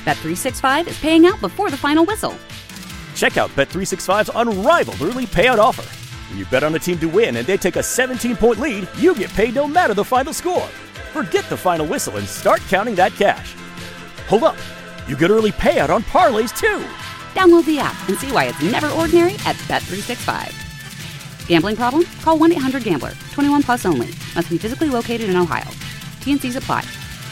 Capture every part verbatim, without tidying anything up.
Bet three sixty-five is paying out before the final whistle. Check out Bet three sixty-five's unrivaled early payout offer. When you bet on a team to win and they take a seventeen-point lead, you get paid no matter the final score. Forget the final whistle and start counting that cash. Hold up. You get early payout on parlays, too. Download the app and see why it's never ordinary at Bet three sixty-five. Gambling problem? Call one eight hundred gambler. twenty-one plus only. Must be physically located in Ohio. T N Cs apply.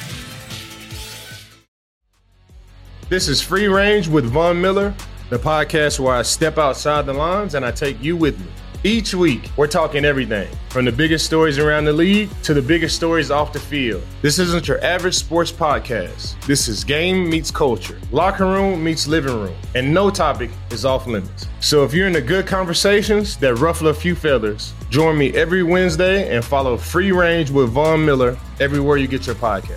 This is Free Range with Von Miller, the podcast where I step outside the lines and I take you with me. Each week, we're talking everything from the biggest stories around the league to the biggest stories off the field. This isn't your average sports podcast. This is game meets culture, locker room meets living room, and no topic is off limits. So if you're into good conversations that ruffle a few feathers, join me every Wednesday and follow Free Range with Von Miller everywhere you get your podcast.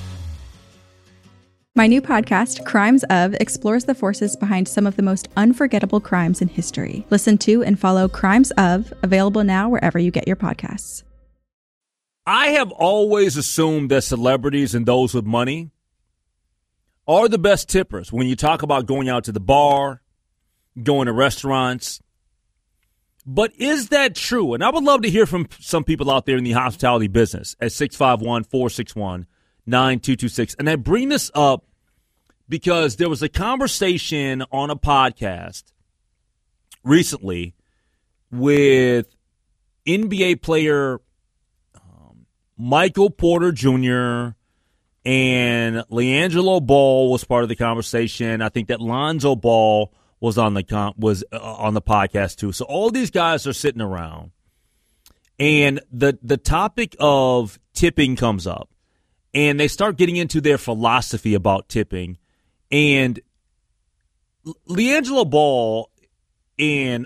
My new podcast, Crimes Of, explores the forces behind some of the most unforgettable crimes in history. Listen to and follow Crimes Of, available now wherever you get your podcasts. I have always assumed that celebrities and those with money are the best tippers when you talk about going out to the bar, going to restaurants. But is that true? And I would love to hear from some people out there in the hospitality business at six five one, four six one, nine two two six. And I bring this up because there was a conversation on a podcast recently with N B A player um, Michael Porter Junior and LiAngelo Ball was part of the conversation. I think that Lonzo Ball was on the com- was uh, on the podcast too. So all these guys are sitting around, and the the topic of tipping comes up. And they start getting into their philosophy about tipping. And LiAngelo Ball, and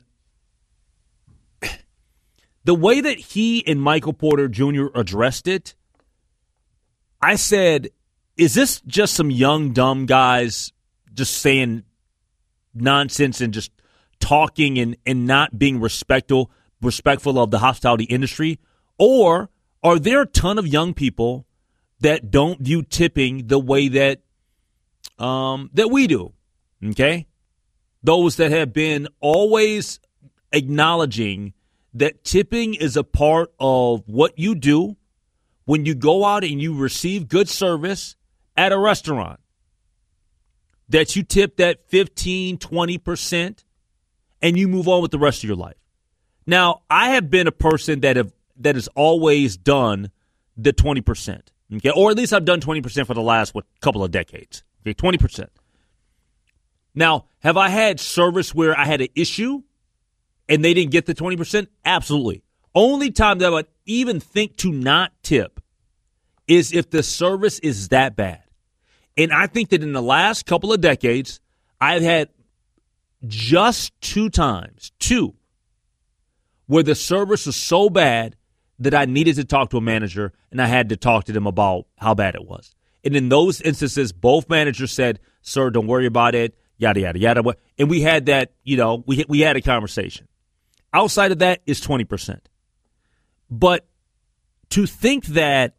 the way that he and Michael Porter Junior addressed it, I said, is this just some young, dumb guys just saying nonsense and just talking and, and not being respectful, respectful of the hospitality industry? Or are there a ton of young people that don't view tipping the way that um, that we do, okay? Those that have been always acknowledging that tipping is a part of what you do when you go out and you receive good service at a restaurant, that you tip that fifteen, twenty percent and you move on with the rest of your life. Now, I have been a person that have that has always done the twenty percent. Okay, or at least I've done twenty percent for the last, what, couple of decades. Okay, twenty percent. Now, have I had service where I had an issue and they didn't get the twenty percent? Absolutely. Only time that I would even think to not tip is if the service is that bad. And I think that in the last couple of decades, I've had just two times, two, where the service was so bad that I needed to talk to a manager, and I had to talk to them about how bad it was. And in those instances, both managers said, sir, don't worry about it, yada, yada, yada. And we had that, you know, we we had a conversation. Outside of that is twenty percent. But to think that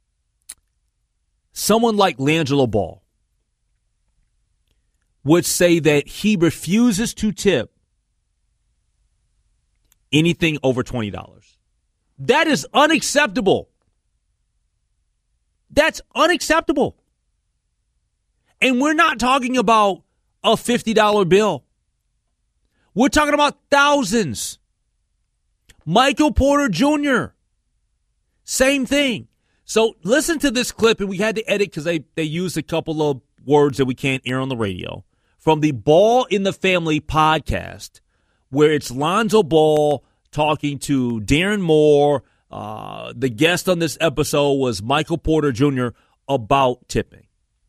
someone like LiAngelo Ball would say that he refuses to tip anything over twenty dollars. That is unacceptable. That's unacceptable. And we're not talking about a fifty dollar bill. We're talking about thousands. Michael Porter Junior, same thing. So listen to this clip, and we had to edit because they, they used a couple of words that we can't air on the radio, from the Ball in the Family podcast, where it's Lonzo Ball talking to Darren Moore. Uh, the guest on this episode was Michael Porter Junior about tipping.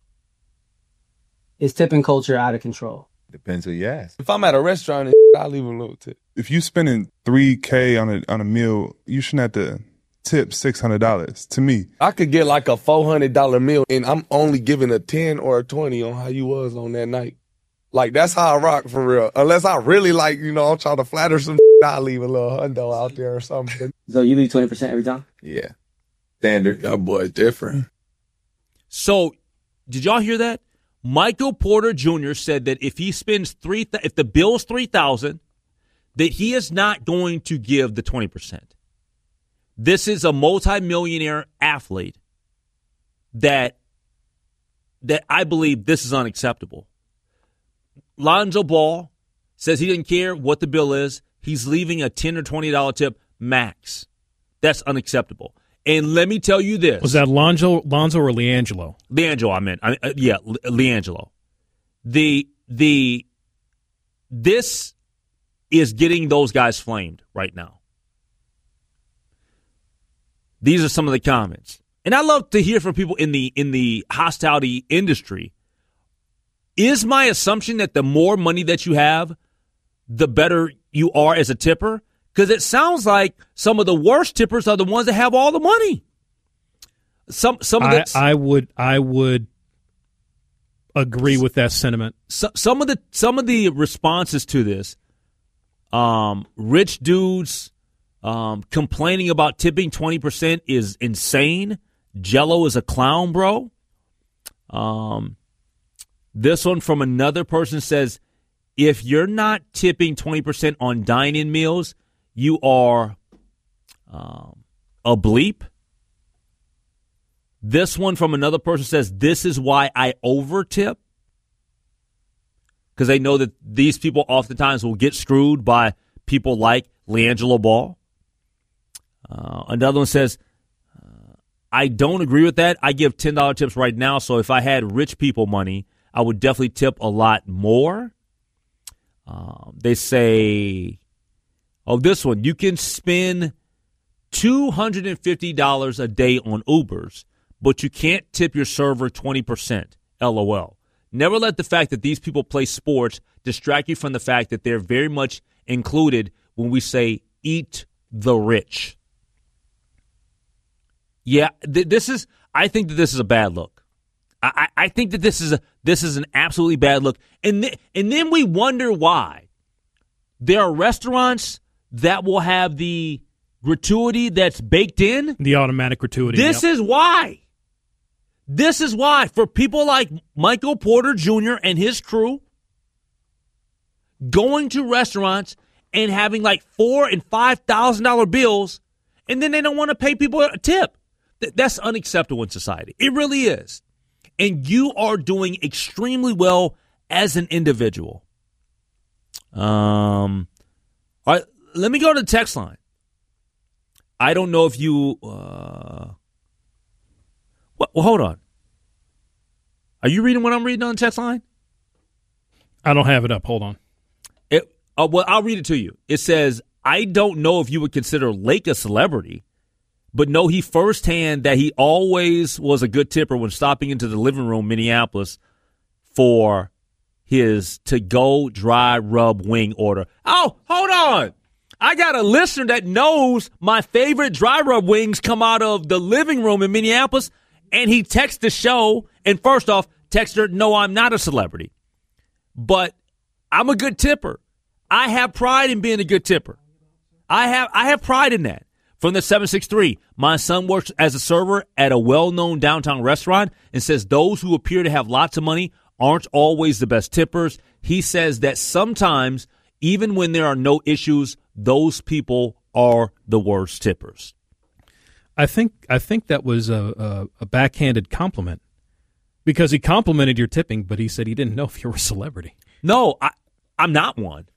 Is tipping culture out of control? Depends who you ask. If I'm at a restaurant, I'll leave a little tip. If you spending three K on a on a meal, you shouldn't have to tip six hundred dollars, to me. I could get like a four hundred dollar meal, and I'm only giving a ten or a twenty on how you was on that night. Like, that's how I rock for real. Unless I really, like, you know, I'm trying to flatter some I'll leave a little hundo out there or something. So you leave twenty percent every time? Yeah. Standard. That boy's different. So, did y'all hear that? Michael Porter Junior said that if he spends three, th- if the bill's three thousand, that he is not going to give the twenty percent. This is a multimillionaire athlete that that I believe this is unacceptable. Lonzo Ball says he didn't care what the bill is. He's leaving a ten or twenty dollars tip max. That's unacceptable. And let me tell you this. Was that Lonzo, Lonzo or LiAngelo? LiAngelo, I meant. I, uh, yeah, LiAngelo. The, the, this is getting those guys flamed right now. These are some of the comments. And I love to hear from people in the in the hospitality industry. Is my assumption that the more money that you have, the better you are as a tipper? Because it sounds like some of the worst tippers are the ones that have all the money. Some some of the, I, I would I would agree with that sentiment. So, some of the some of the responses to this, um, rich dudes um, complaining about tipping twenty percent is insane. Jello is a clown, bro. Um, this one from another person says, if you're not tipping twenty percent on dine-in meals, you are um, a bleep. This one from another person says, this is why I over-tip. Because they know that these people oftentimes will get screwed by people like LiAngelo Ball. Uh, another one says, uh, I don't agree with that. I give ten dollars tips right now, so if I had rich people money, I would definitely tip a lot more. Um, they say, oh, this one, you can spend two hundred fifty dollars a day on Ubers, but you can't tip your server twenty percent. LOL. Never let the fact that these people play sports distract you from the fact that they're very much included when we say eat the rich. Yeah, th- this is. I think that this is a bad look. I, I, I think that this is a this is an absolutely bad look, and th- and then we wonder why there are restaurants that will have the gratuity that's baked in, the automatic gratuity. This yep. is why. This is why for people like Michael Porter Junior and his crew going to restaurants and having like four and five thousand dollar bills, and then they don't want to pay people a tip. That's unacceptable in society. It really is. And you are doing extremely well as an individual. Um, all right, let me go to the text line. I don't know if you. Uh, well, well, hold on. Are you reading what I'm reading on the text line? I don't have it up. Hold on. It, uh, well, I'll read it to you. It says, I don't know if you would consider Lake a celebrity, but know he firsthand that he always was a good tipper when stopping into the living room, Minneapolis, for his to-go dry rub wing order. Oh, hold on. I got a listener that knows my favorite dry rub wings come out of the living room in Minneapolis, and he texts the show, and first off, text her, no, I'm not a celebrity, but I'm a good tipper. I have pride in being a good tipper. I have I have pride in that. From the seven six three, my son works as a server at a well-known downtown restaurant and says those who appear to have lots of money aren't always the best tippers. He says that sometimes, even when there are no issues, those people are the worst tippers. I think I think that was a, a, a backhanded compliment because he complimented your tipping, but he said he didn't know if you were a celebrity. No, I, I'm not one.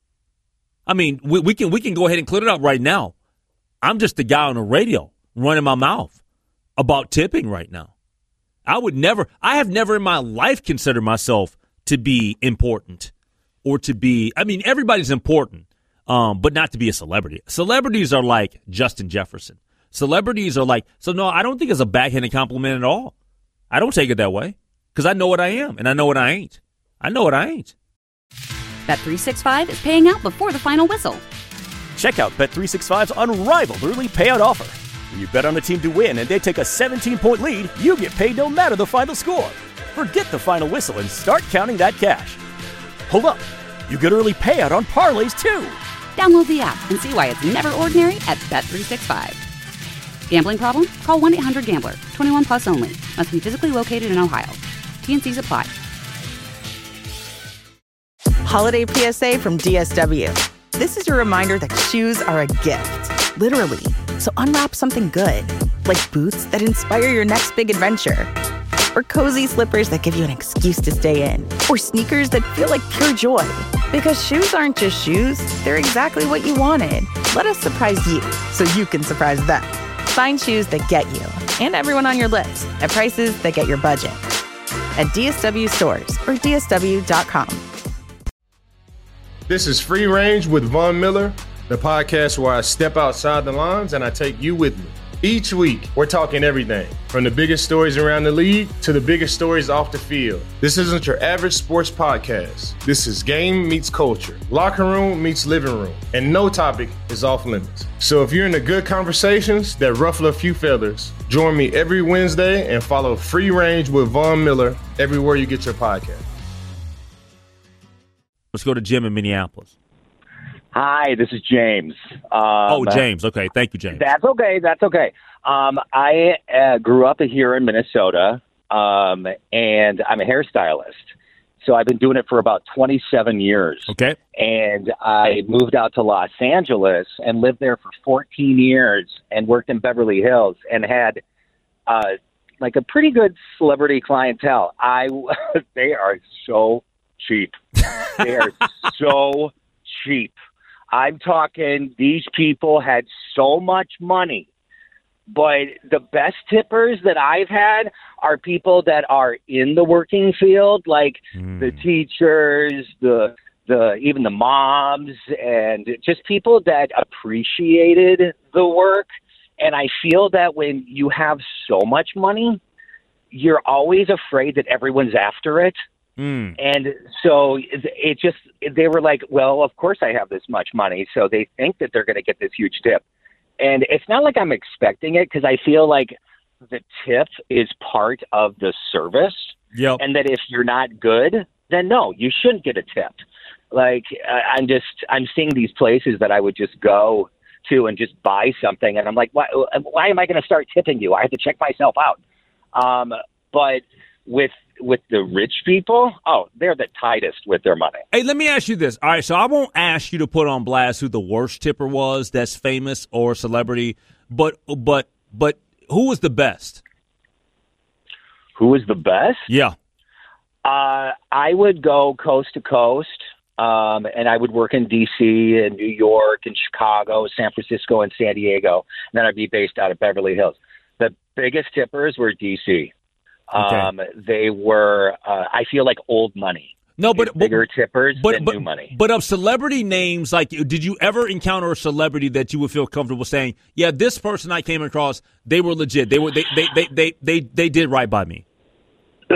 I mean, we, we can we can go ahead and clear it up right now. I'm just the guy on the radio running my mouth about tipping right now. I would never, I have never in my life considered myself to be important or to be, I mean, everybody's important, um, but not to be a celebrity. Celebrities are like Justin Jefferson. Celebrities are like, so no, I don't think it's a backhanded compliment at all. I don't take it that way because I know what I am and I know what I ain't. I know what I ain't. Bet three sixty-five is paying out before the final whistle. Check out Bet three sixty-five's unrivaled early payout offer. When you bet on a team to win and they take a seventeen-point lead, you get paid no matter the final score. Forget the final whistle and start counting that cash. Hold up. You get early payout on parlays, too. Download the app and see why it's never ordinary at Bet three sixty-five. Gambling problem? Call one eight hundred gambler. twenty-one plus only. Must be physically located in Ohio. T and C's apply. Holiday P S A from D S W. This is your reminder that shoes are a gift, literally. So unwrap something good, like boots that inspire your next big adventure, or cozy slippers that give you an excuse to stay in, or sneakers that feel like pure joy. Because shoes aren't just shoes, they're exactly what you wanted. Let us surprise you so you can surprise them. Find shoes that get you and everyone on your list at prices that get your budget at D S W stores or D S W dot com. This is Free Range with Von Miller, the podcast where I step outside the lines and I take you with me. Each week, we're talking everything from the biggest stories around the league to the biggest stories off the field. This isn't your average sports podcast. This is game meets culture, locker room meets living room, and no topic is off limits. So if you're into good conversations that ruffle a few feathers, join me every Wednesday and follow Free Range with Von Miller everywhere you get your podcast. Let's go to Jim in Minneapolis. Hi, this is James. Um, oh, James. Okay. Thank you, James. That's okay. That's okay. Um, I uh, grew up here in Minnesota, um, and I'm a hairstylist. So I've been doing it for about twenty-seven years. Okay. And I moved out to Los Angeles and lived there for fourteen years and worked in Beverly Hills and had uh, like a pretty good celebrity clientele. I They are so cheap. They are so cheap. I'm talking, these people had so much money, but the best tippers that I've had are people that are in the working field, like mm. the teachers, the the even the moms, and just people that appreciated the work. And I feel that when you have so much money, you're always afraid that everyone's after it. Mm. And so it just, they were like, well, of course I have this much money. So they think that they're going to get this huge tip. And it's not like I'm expecting it, because I feel like the tip is part of the service. Yep. And that if you're not good, then no, you shouldn't get a tip. Like, I'm just, I'm seeing these places that I would just go to and just buy something. And I'm like, why, why am I going to start tipping you? I have to check myself out. Um, but with, with the rich people, oh, they're the tightest with their money. Hey, let me ask you this. All right, so I won't ask you to put on blast who the worst tipper was that's famous or celebrity, but but but who was the best? Who was the best? Yeah. Uh, I would go coast to coast, um, and I would work in D C and New York and Chicago, San Francisco, and San Diego. And then I'd be based out of Beverly Hills. The biggest tippers were D C. Okay. Um, they were, uh, I feel like old money. No, but bigger but, tippers but, than but, new money. But of celebrity names, like, did you ever encounter a celebrity that you would feel comfortable saying, "Yeah, this person I came across, they were legit. They were they they they they they, they did right by me." Uh,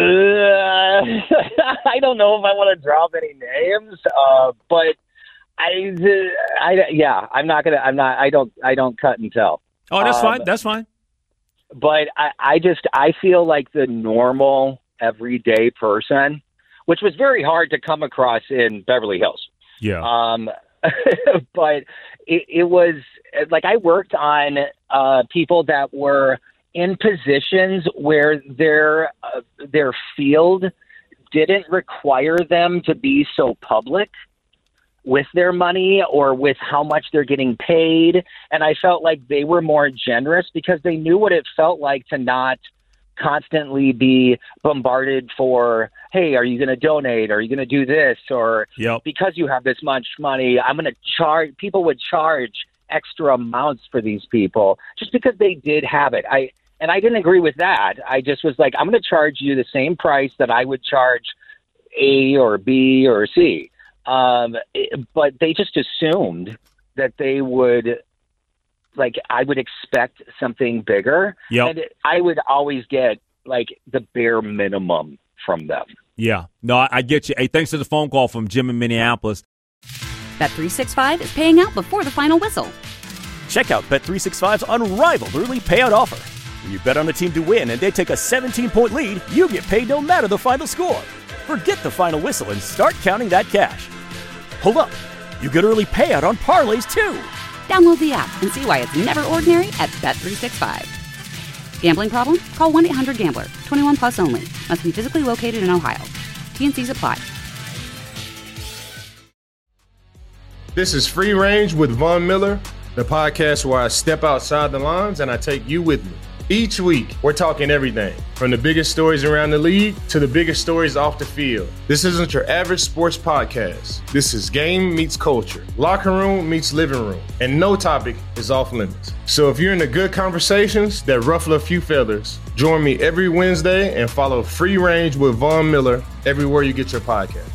I don't know if I want to drop any names, uh, but I, I, yeah, I'm not gonna. I'm not. I don't. I don't cut and tell. Oh, that's um, fine. That's fine. But I, I just, I feel like the normal, everyday person, which was very hard to come across in Beverly Hills. Yeah. Um, but it, it was, like, I worked on uh, people that were in positions where their, uh, their field didn't require them to be so public with their money or with how much they're getting paid. And I felt like they were more generous because they knew what it felt like to not constantly be bombarded for, hey, are you going to donate? Are you going to do this? Or yep. because you have this much money, I'm going to charge. People would charge extra amounts for these people just because they did have it. I And I didn't agree with that. I just was like, I'm going to charge you the same price that I would charge A or B or C. Um, but they just assumed that they would, like, I would expect something bigger. Yep. And I would always get, like, the bare minimum from them. Yeah. No, I, I get you. Hey, thanks for the phone call from Jim in Minneapolis. Bet three sixty-five is paying out before the final whistle. Check out Bet three sixty-five's unrivaled early payout offer. When you bet on a team to win and they take a seventeen-point lead, you get paid no matter the final score. Forget the final whistle and start counting that cash. Hold up. You get early payout on parlays, too. Download the app and see why it's never ordinary at Bet three sixty-five. Gambling problem? Call one eight hundred gambler. twenty-one plus only. Must be physically located in Ohio. T and C's apply. This is Free Range with Von Miller, the podcast where I step outside the lines and I take you with me. Each week, we're talking everything from the biggest stories around the league to the biggest stories off the field. This isn't your average sports podcast. This is game meets culture, locker room meets living room, and no topic is off limits. So if you're into good conversations that ruffle a few feathers, join me every Wednesday and follow Free Range with Von Miller everywhere you get your podcast.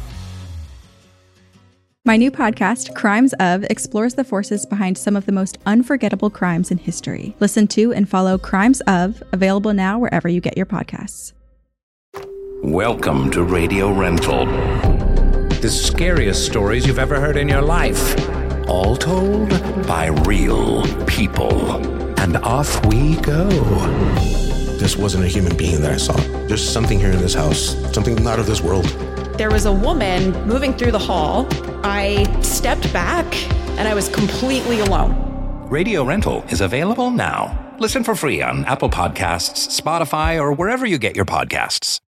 My new podcast, Crimes Of, explores the forces behind some of the most unforgettable crimes in history. Listen to and follow Crimes Of, available now wherever you get your podcasts. Welcome to Radio Rental. The scariest stories you've ever heard in your life. All told by real people. And off we go. This wasn't a human being that I saw. There's something here in this house, something not of this world. There was a woman moving through the hall. I stepped back and I was completely alone. Radio Rental is available now. Listen for free on Apple Podcasts, Spotify, or wherever you get your podcasts.